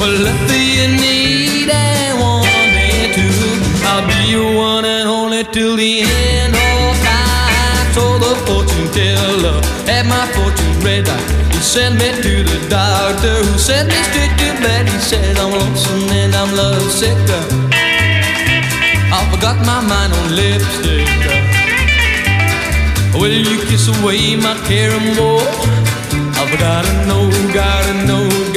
Whatever you need and want me to, I'll be your one and only till the end of time. So the fortune teller had my fortune read. He sent me to the doctor who sent me straight to bed. He said I'm lonesome and I'm lovesick. I forgot my mind on lipstick. Will you kiss away my care and woe? I've gotta know,